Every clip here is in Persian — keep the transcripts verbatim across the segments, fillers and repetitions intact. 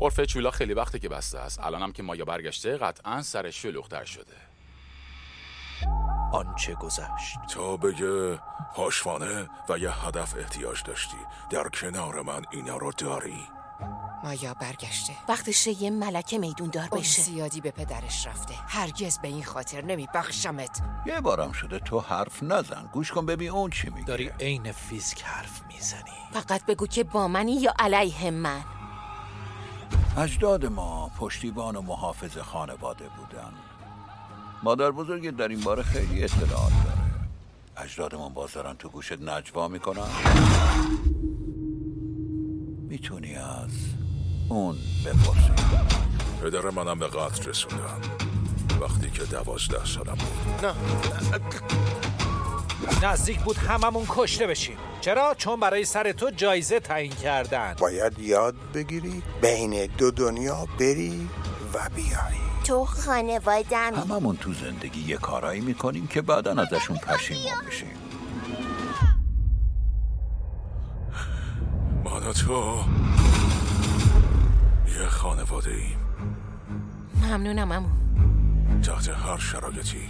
قرفه چولا خیلی وقته که بسته است. الانم که مایا برگشته قطعا سرش شلوغ‌تر شده. آنچه گذشت تا بگه پشوانه و یه هدف احتیاج داشتی. در کنار من اینا رو داری. مایا برگشته. وقتشه یه ملکه میدون دار اون بشه. زیادی به پدرش رفته. هرگز به این خاطر نمی بخشمت. یه بارم شده تو حرف نزن. گوش کن ببین اون چی میگه. داری عین فیزیک حرف میزنی. فقط بگو که با منی یا علیه من. اجداد ما پشتیبان و محافظ خانواده بودن. مادر بزرگ در این باره خیلی اطلاعات داره. اجدادمون باز دارن تو گوشت نجوا میکنن. میتونی از اون بپرسی. پدر منم به قتل رسوندن وقتی که دوازده سالم بود. نه نزدیک بود هممون کشته بشیم. چرا؟ چون برای سر تو جایزه تعیین کردن. باید یاد بگیری بین دو دنیا بری و بیایی. تو خانوادمی. هممون تو زندگی یه کارایی میکنیم که بعداً ازشون پشیمون میشیم. من و تو یه خانواده ایم. ممنونم عمو. تحت هر شرایطی.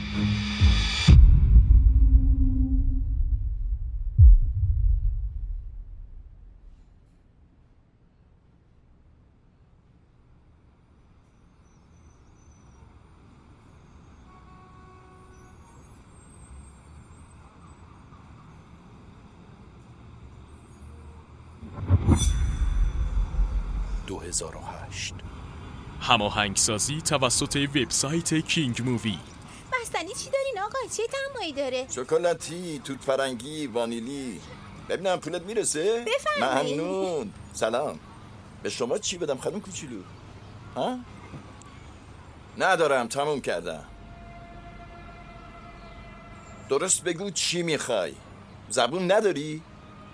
دو هزار و هشت. هماهنگسازی توسط وبسایت کینگ مووی. بستنی چی دارین آقا؟ چه دمایی داره؟ شکلاتی، توت فرنگی، وانیلی. ببینم پولت میرسه؟ بفرمایید. ممنون. سلام. به شما چی بدم خانم کوچولو؟ ها؟ ندارم، تموم کردم. درست بگو چی میخوای؟ زبون نداری؟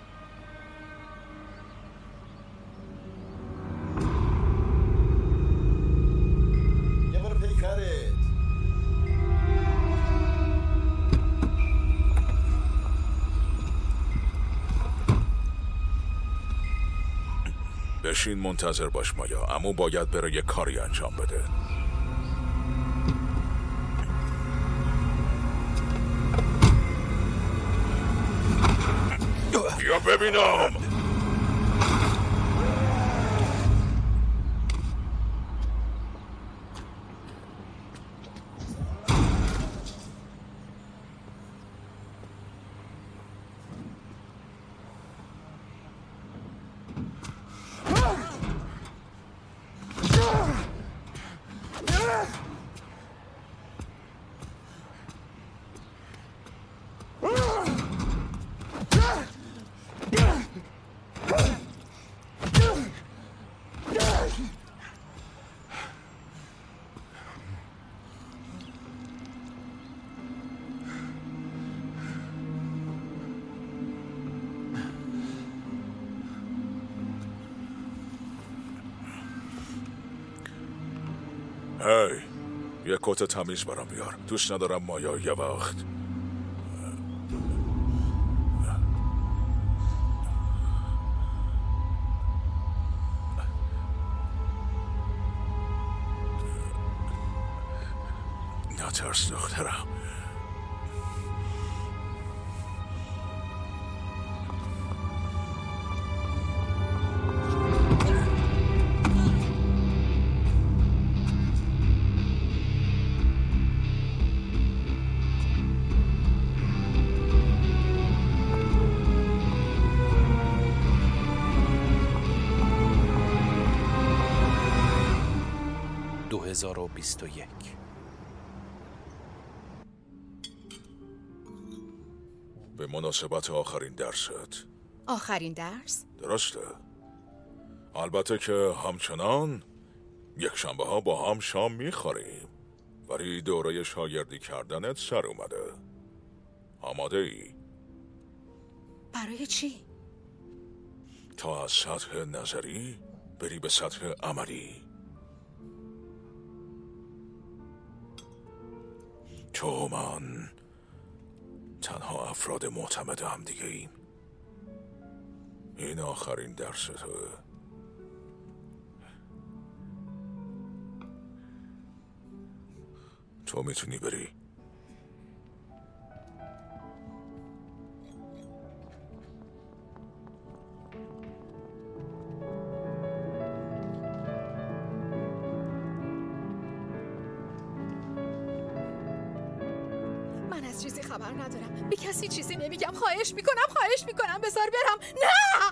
یه برو پیکارت. بشین منتظر باش مایا. عمو باید بره یه کاری انجام بده. بیا ببینم. هی یه کت تمیز برام بیار. دوست ندارم مایا یه وقت نترس دخترم. دو هزار و بیست و یک. به مناسبت آخرین درست. آخرین درس؟ درسته. البته که همچنان یک شنبه ها با هم شام میخوریم، ولی دوره شاگردی کردنت سر اومده. آماده ای؟ برای چی؟ تا از سطح نظری بری به سطح عملی. تو من تنها افراد معتمد هم دیگه ایم. این آخرین درسته. تو میتونی بری. من از چیزی خبر ندارم. به کسی چیزی نمیگم. خواهش میکنم خواهش میکنم بذار برم. نه.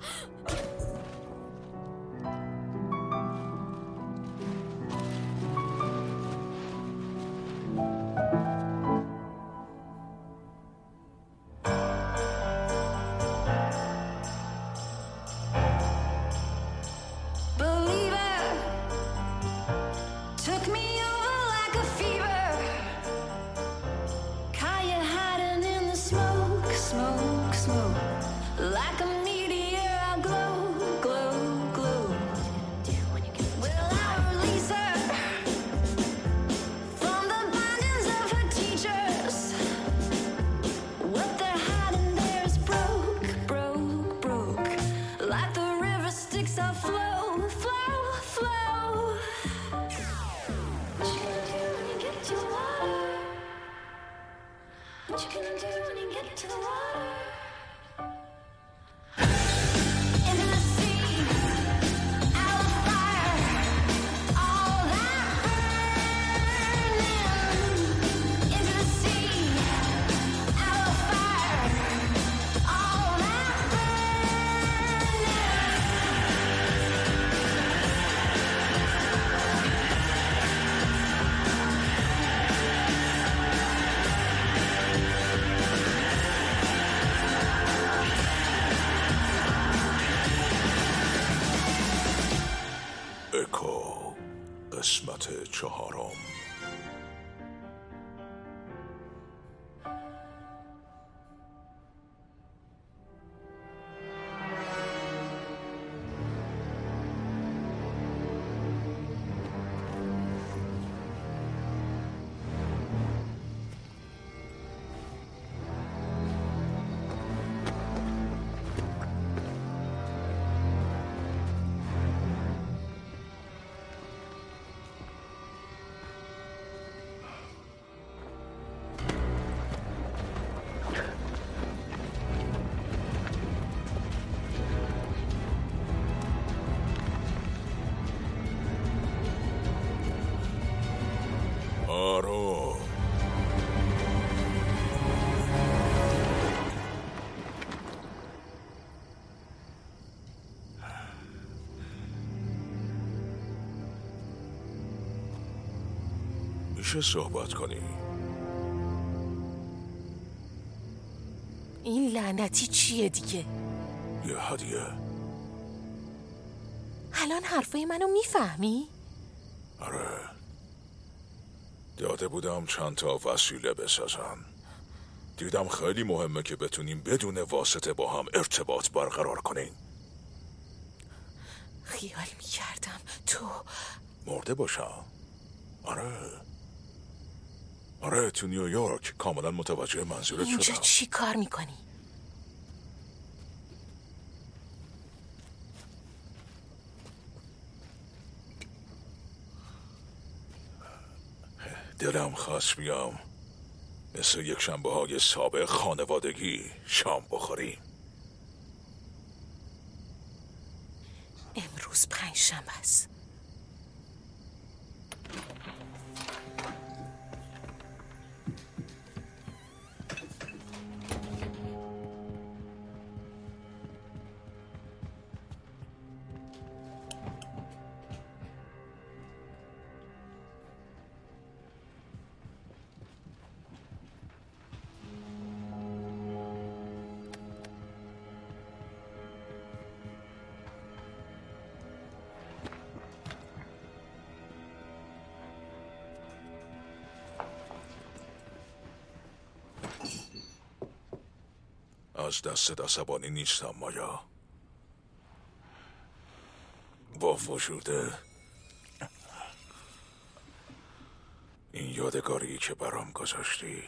اکو قسمت چهارم. آرو میشه صحبت کنی؟ این لعنتی چیه دیگه؟ یه هدیه. الان حرفای منو میفهمی؟ آره، داده بودم چند تا وسیله بسازن. دیدم خیلی مهمه که بتونیم بدون واسطه با هم ارتباط برقرار کنیم. خیال میکردم تو مرده باشم. آره آره تو نیویورک کاملا متوجه منظورت شدم. اینجا چی کار میکنی؟ دلم خواست بیام مثل یک شنبه های سابق خانوادگی شام بخوریم. امروز پنج شنبه است. از دست عصبانی نیستم مایا. با وجود این یادگاری که برام گذاشتی،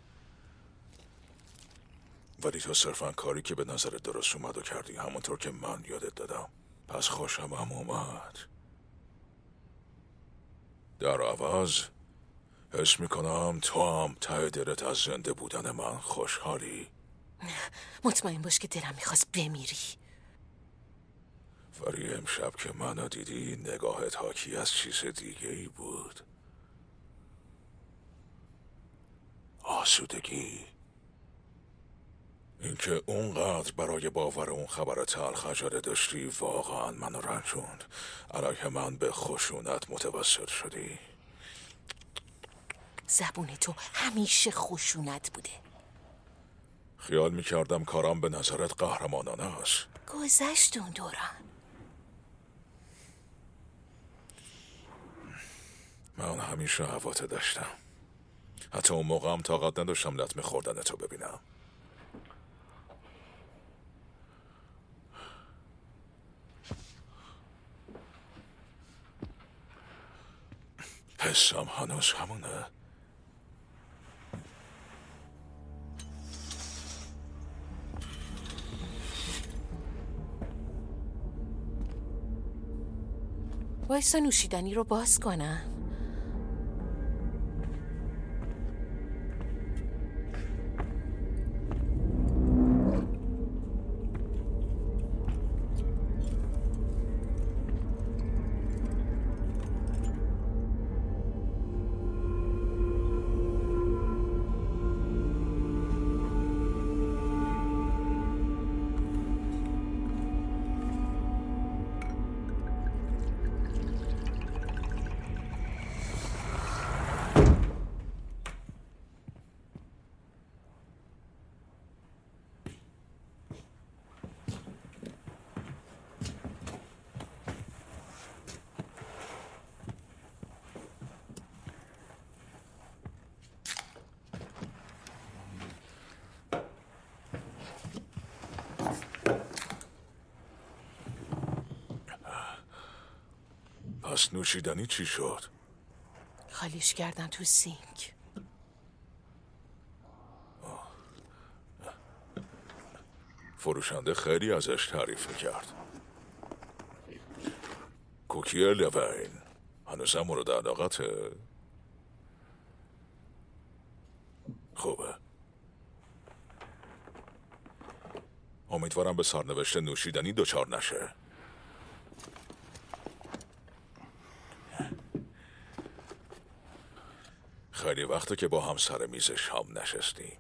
ولی تو صرفا کاری که به نظر درست اومد و کردی، همونطور که من یادت دادم. پس خوشم هم اومد. در عوض حس میکنم تو هم ته دلت از زنده بودن من خوشحالی. مطمئن باش که دلم میخواست بمیری. ولی امشب که منو دیدی نگاهت حاکی از چیز دیگه ای بود. آسودگی. اینکه اونقدر برای باور اون خبر تلخ عجله داشتی واقعا منو رنجوند. علیه من به خشونت متوسل شدی. زبون تو همیشه خشونت بوده. خیال میکردم کارم به نظرت قهرمانانه است. گذشت اون دوران. من همیشه هواتو داشتم. حتی اون موقع هم طاقت نداشتم لطمه خوردن تو ببینم. حسم هنوز همونه. وایسا نوشیدنی رو باز کنم. پس نوشیدنی چی شد؟ خالیش کردم تو سینک. فروشنده خیلی ازش تعریف میکرد. کوکی لوین هنوز هم مورد علاقته؟ خوبه. امیدوارم به سرنوشت نوشیدنی دچار نشه. خیلی وقته که با هم سر میز شام نشستیم.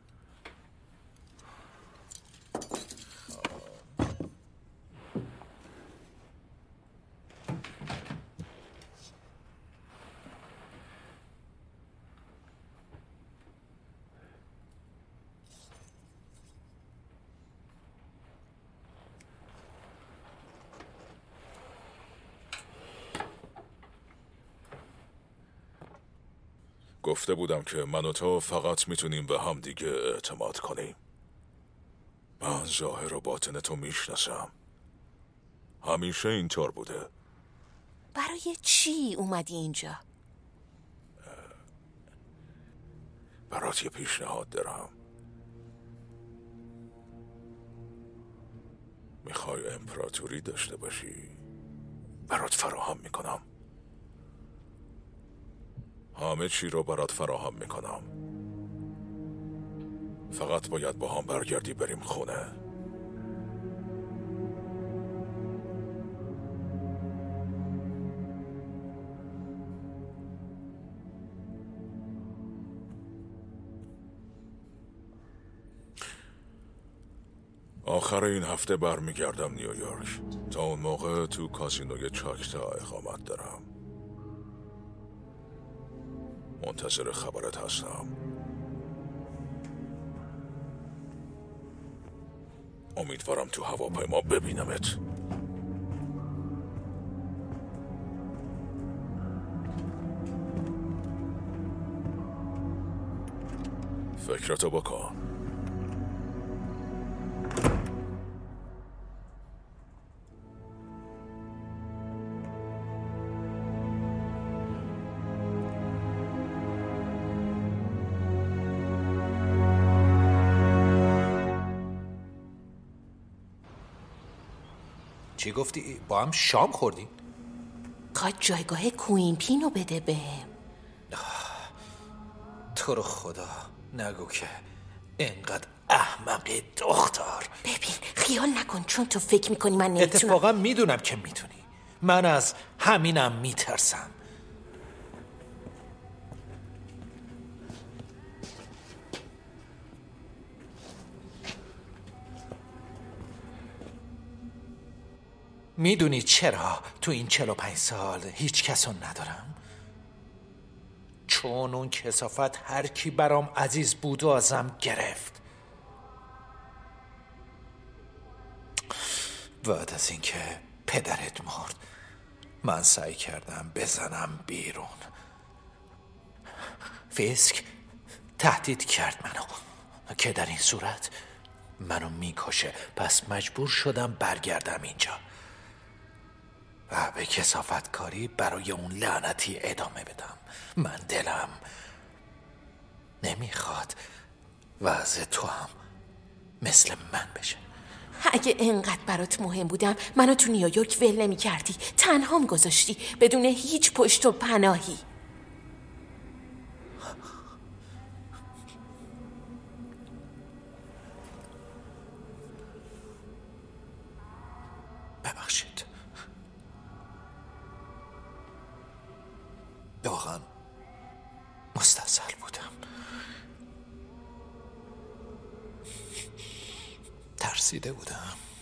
گفته بودم که من و تو فقط میتونیم به هم دیگه اعتماد کنیم. من ظاهر و باطن تو میشناسم. همیشه اینطور بوده. برای چی اومدی اینجا؟ برات یه پیشنهاد دارم. میخوای امپراتوری داشته باشی؟ برات فراهم میکنم. همه چی رو برات فراهم میکنم. فقط باید با هم برگردی بریم خونه. آخر این هفته برمیگردم نیویورک. تا اون موقع تو کازینوی چاکتا اقامت دارم. منتظر خبرت هستم. امیدوارم تو هواپیما ببینمت. فکرتو بکن. چی گفتی؟ با هم شام خوردیم؟ قد جایگاه کوین پینو بده بهم. تو رو خدا نگو که اینقدر احمقی دختر. ببین خیال نکن چون تو فکر میکنی من نمیتونم. اتفاقا میدونم که میتونی. من از همینم میترسم. میدونی چرا تو این چهل و پنج سال هیچ کسو ندارم؟ چون اون کثافت هر کی برام عزیز بود و ازم گرفت. بعد از اینکه پدرت مرد من سعی کردم بزنم بیرون. فیسک تهدید کرد منو که در این صورت منو میکشه. پس مجبور شدم برگردم اینجا و به کثافت کاری برای اون لعنتی ادامه بدم. من دلم نمیخواد وضع تو هم مثل من بشه. اگه اینقدر برات مهم بودم منو تو نیویورک ول نمی کردی. تنهام گذاشتی بدون هیچ پشت و پناهی. ببخشید. واقعا مستاصل بودم. ترسیده بودم.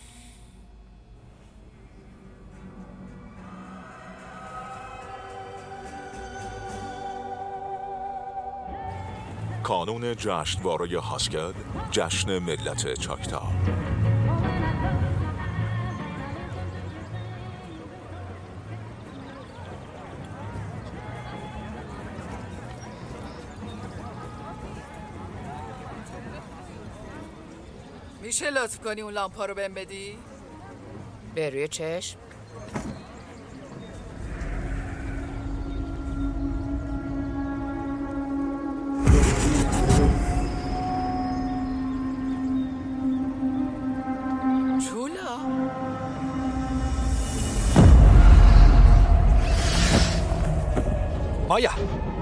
کانون جشنواره هاسکد، جشن ملت چاکتا. میشه لطف کنی اون لامپا رو بهم بدی؟ به روی چشم. چولا مایا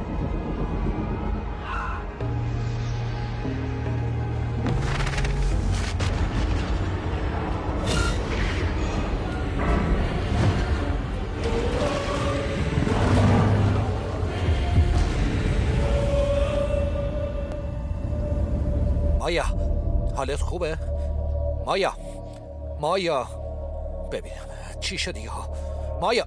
مایا حالت خوبه؟ مایا مایا ببینم چی شدی ها؟ مایا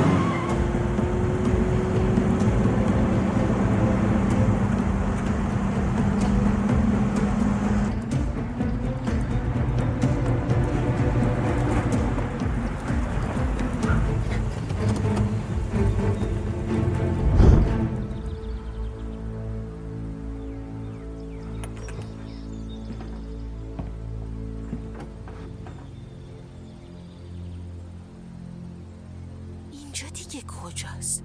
اینجا دیگه کجاست؟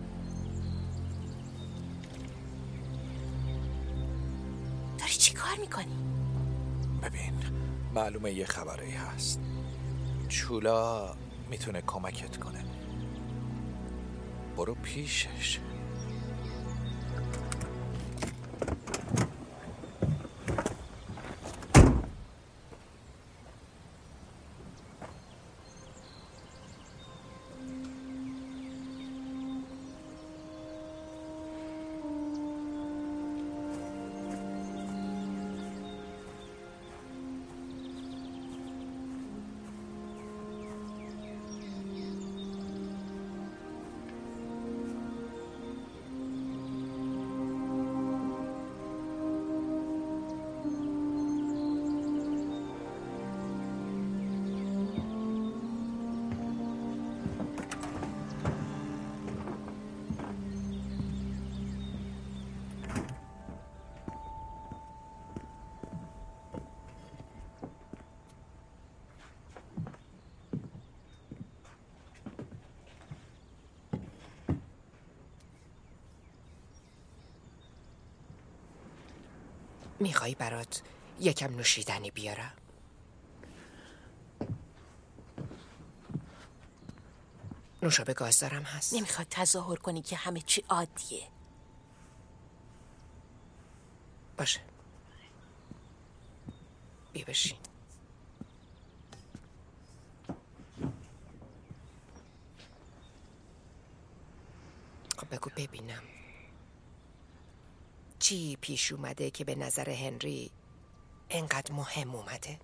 داری چی کار میکنی؟ ببین معلومه یه خبری هست. چولا میتونه کمکت کنه. برو پیشش. میخوای برات یکم نوشیدنی بیارم؟ نوشابه گاز دارم هست. نمیخواد تظاهر کنی که همه چی عادیه. باشه بیا بشین. خب بگو ببینم چی پیش اومده که به نظر هنری انقدر مهم اومده؟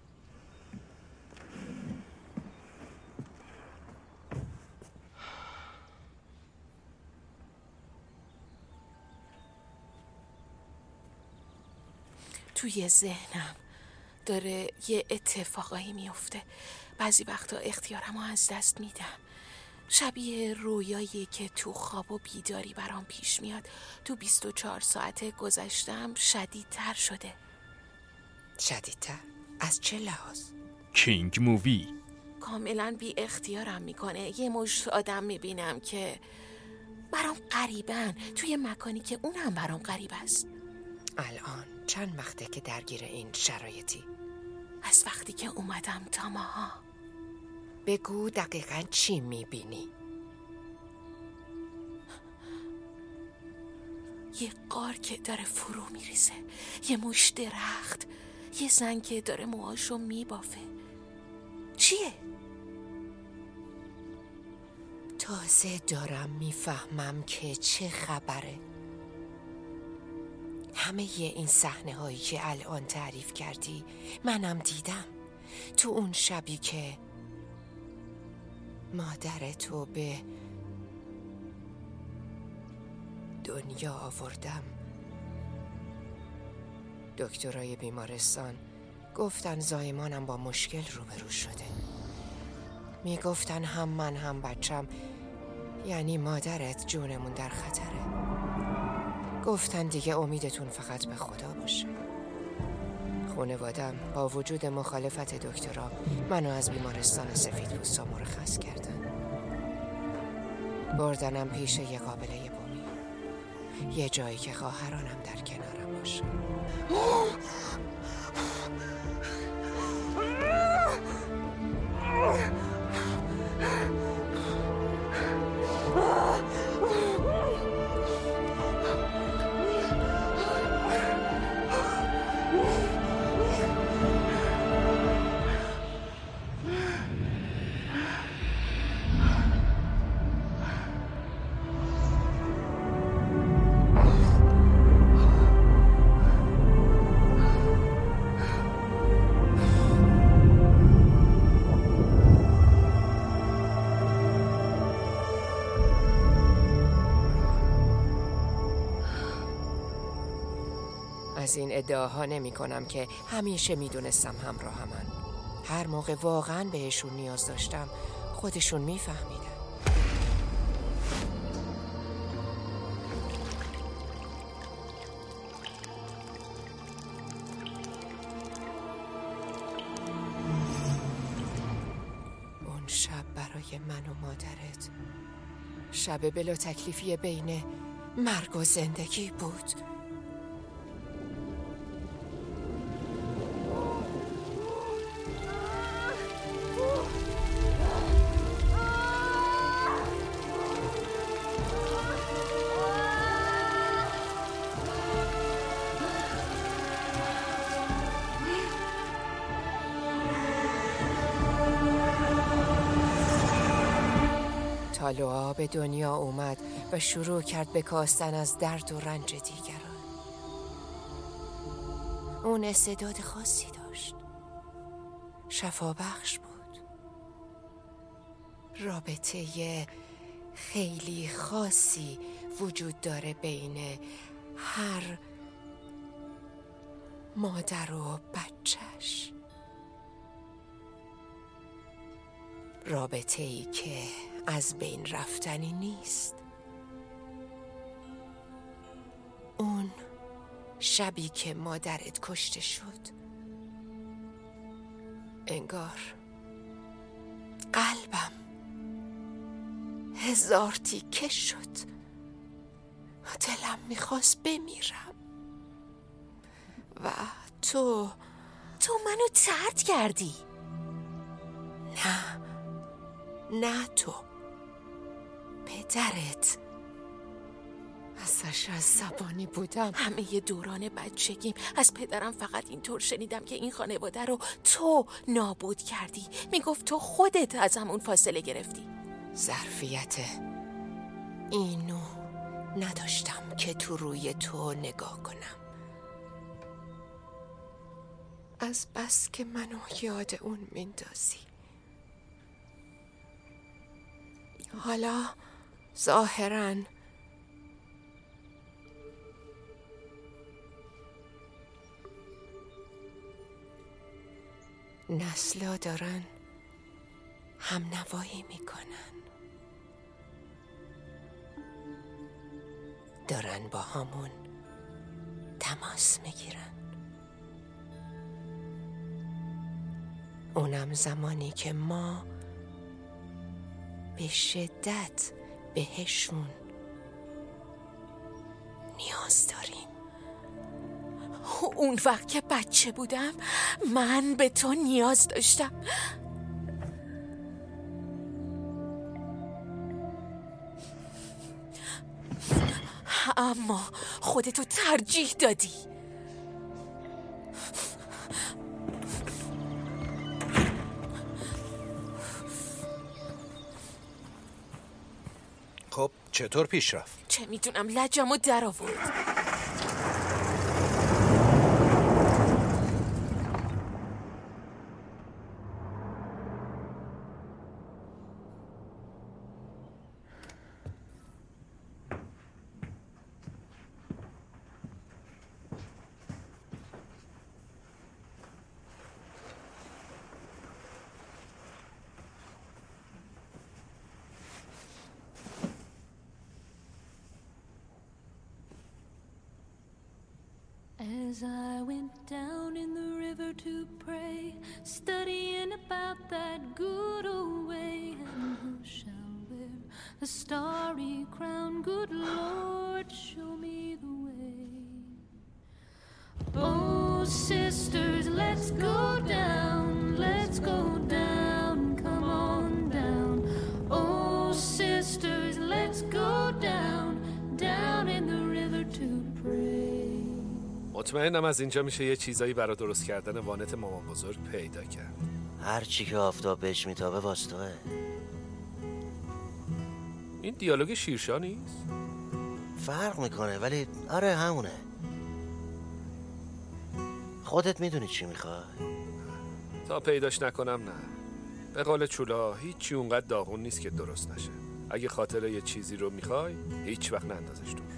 توی ذهنم داره یه اتفاقایی میفته. بعضی وقتا اختیارمو از دست میدم. شبیه رویایی که تو خواب و بیداری برام پیش میاد. تو بیست و چهار ساعت گذشتم شدیدتر شده. شدیدتر؟ از چه لحاظ؟ کینگ مووی. کاملا بی اختیارم میکنه. یه مشت آدم میبینم که برام غریبن توی مکانی که اونم برام غریب است. الان چند وقته که درگیر این شرایطی؟ از وقتی که اومدم تا ماها. بگو دقیقاً چی میبینی؟ یه غار که داره فرو میریزه، یه مشت درخت، یه زن که داره موهاشو میبافه. چیه؟ تازه دارم میفهمم که چه خبره. همه این صحنه هایی که الان تعریف کردی منم دیدم. تو اون شبی که مادر تو به دنیا آوردم، دکترای بیمارستان گفتن زایمانم با مشکل روبرو شده. میگفتن هم من هم بچم، یعنی مادرت، جونمون در خطره. گفتن دیگه امیدتون فقط به خدا باشه. خانوادم با وجود مخالفت دکترا منو از بیمارستان سفیدپوستا مرخص کردن. بردنم پیش یه قابله بومی، یه جایی که خواهرانم در کنارم باشه. از این ادعاها نمی کنم که همیشه می دونستم همراهمن. هر موقع واقعا بهشون نیاز داشتم خودشون می فهمیدن. اون شب برای من و مادرت شب بلا تکلیفی بین مرگ و زندگی بود. تالوها به دنیا اومد و شروع کرد به کاستن از درد و رنج دیگران. اون استعداد خاصی داشت، شفابخش بود. رابطه خیلی خاصی وجود داره بین هر مادر و بچهش. رابطه ای که از بین رفتنی نیست. اون شبی که مادرت کشته شد انگار قلبم هزار تیکه شد. دلم میخواست بمیرم و تو تو منو طرد کردی. نه نه تو، پدرت ازش عصبانی بودم. همه دوران بچگیم از پدرم فقط اینطور شنیدم که این خانواده رو تو نابود کردی. میگفت تو خودت از همون فاصله گرفتی. ظرفیت اینو نداشتم که تو روی تو نگاه کنم. از بس که منو یاد اون میندازی. حالا ظاهراً نسلا دارن هم نوایی میکنن، دارن با همون تماس میگیرن. اونم زمانی که ما به شدت بهشون نیاز داریم. اون وقت که بچه بودم من به تو نیاز داشتم. اما خودتو ترجیح دادی. خب چطور پیش رفت؟ چه میدونم، لجمو در آورد. As I went down in the river to pray, studying about that good old way, and who shall wear the starry crown? Good Lord, show me the way. Oh, sisters, let's go down, let's go down, come on down. Oh, sisters, let's go down, down in the river to pray. مطمئنم از اینجا میشه یه چیزایی برای درست کردن وانت مامان بزرگ پیدا کرد. هر چی که آفتاب بهش میتابه واسطوه. این دیالوگ شیرشا نیست؟ فرق میکنه ولی آره همونه. خودت میدونی چی میخوای؟ تا پیداش نکنم نه. به قول چولا هیچی اونقدر داغون نیست که درست نشه. اگه خاطر یه چیزی رو میخوای هیچ وقت نندازش دور.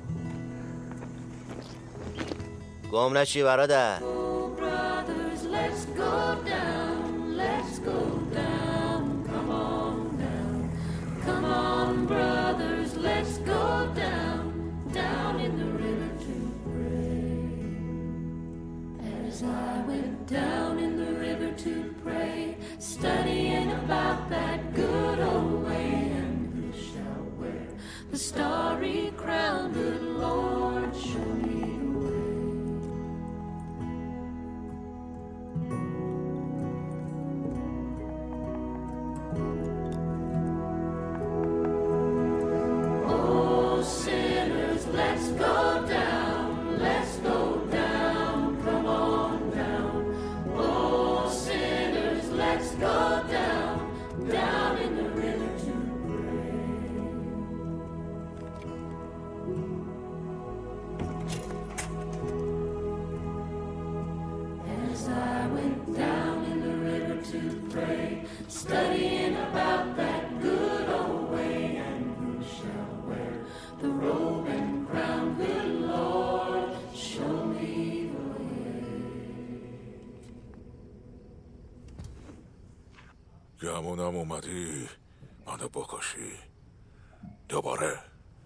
گم نشی برادر. Oh, brothers, let's go down, let's go down, come on down. Come on, brothers, let's go down, down in the river to pray. As I went down in the river to pray, studying about that good old way, and who shall wear the starry crown? Good Lord, show me the way. Let's go down, let's go down, come on down. Oh, sinners, let's go down, down in the river to pray. As I went down in the river to pray, studying about that good old way, and who shall wear the robe and crown? Good Lord, show me the way. گمونم اومدی منو بکشی دوباره.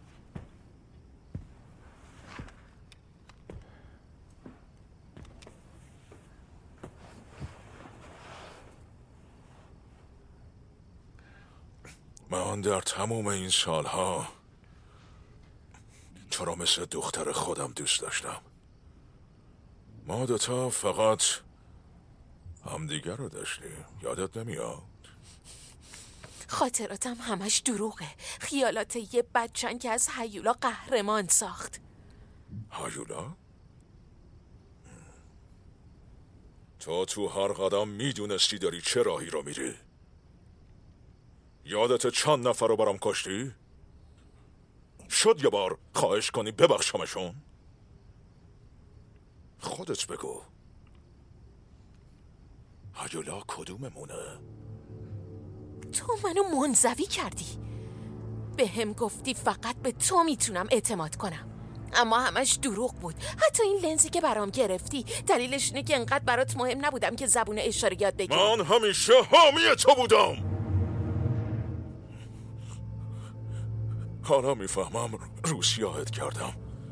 من در تمام این سالها تو رو مثل دختر خودم دوست داشتم. ما دوتا فقط همدیگر رو داشتیم. یادت نمیاد؟ خاطراتم همش دروغه. خیالات یه بچن که از هیولا قهرمان ساخت. هیولا؟ تو تو هر قدم میدونستی داری چه راهی رو میری؟ یادت چند نفر رو برام کشتی؟ شد یه بار خواهش کنی ببخشمشون؟ خودت بگو. هیولا کدوممونه؟ تو منو منزوی کردی. به هم گفتی فقط به تو میتونم اعتماد کنم، اما همش دروغ بود. حتی این لنزی که برام گرفتی دلیلش اینه که انقدر برات مهم نبودم که زبون اشاره یاد بگیرم. من همیشه حامی تو بودم. حالا میفهمم روسیاهت کردم،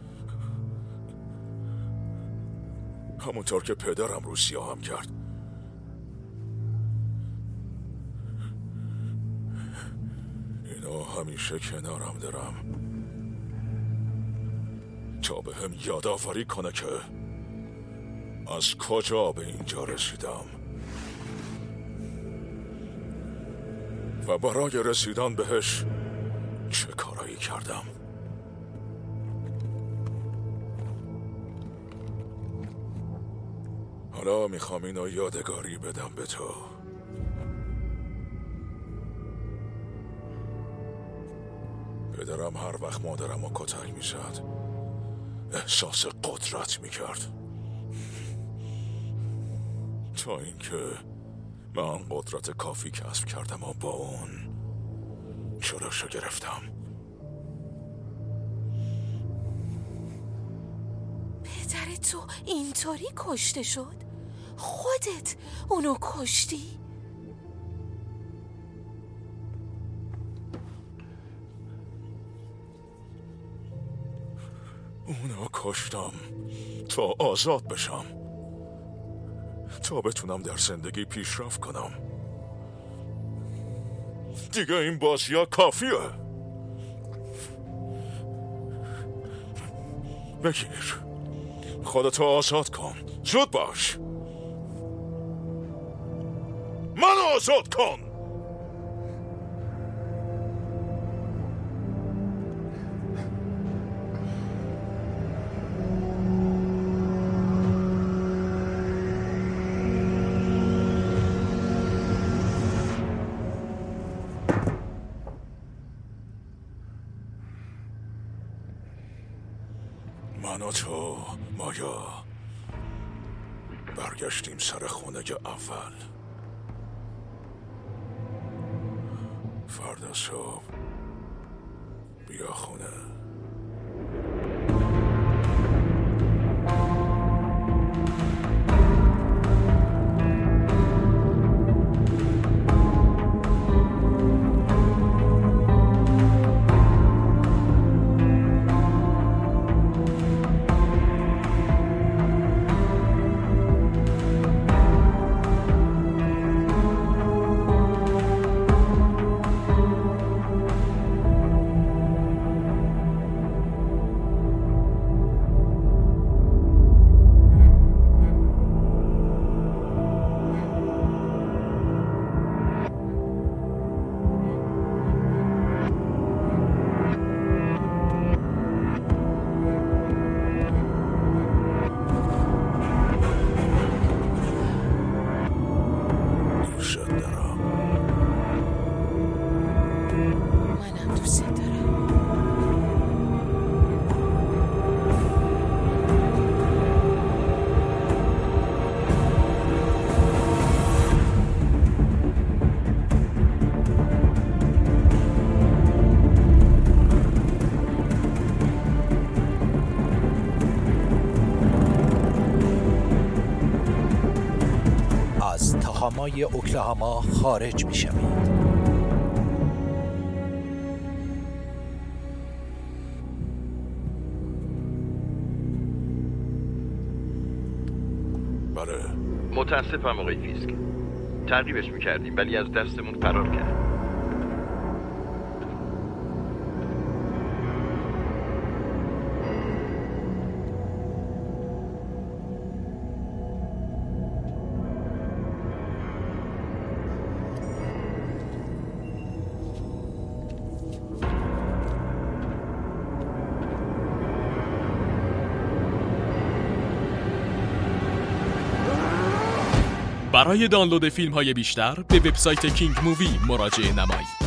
همونطور که پدرم روسیا هم کرد. اینا همیشه کنارم دارم تا به هم یادآوری کنه که از کجا به اینجا رسیدم و برای رسیدن بهش چه کارایی کردم. حالا میخوام اینو یادگاری بدم به تو. پدرم هر وقت مادرم رو کتک میزد احساس قدرت میکرد، تا اینکه من قدرت کافی کسب کردم و با اون جلوشو گرفتم. پدر تو اینطوری کشته شد؟ خودت اونو کشتی؟ اونو کشتم تا آزاد بشم، تا بتونم در زندگی پیشرفت کنم. دیگه این بازی ها کافیه. بگیر خودتو آزاد کن، زود باش، منو آزاد کن. من و تو مایا برگشتیم سر خونه اول. فردا صبح بیا خونه. تاهامای اوکلاهاما خارج می شوید. بله. متاسفم آقای فیسک، تعقیبش میکردیم ولی از دستمون فرار کرد. برای دانلود فیلم های بیشتر به وبسایت کینگ مووی مراجعه نمایید.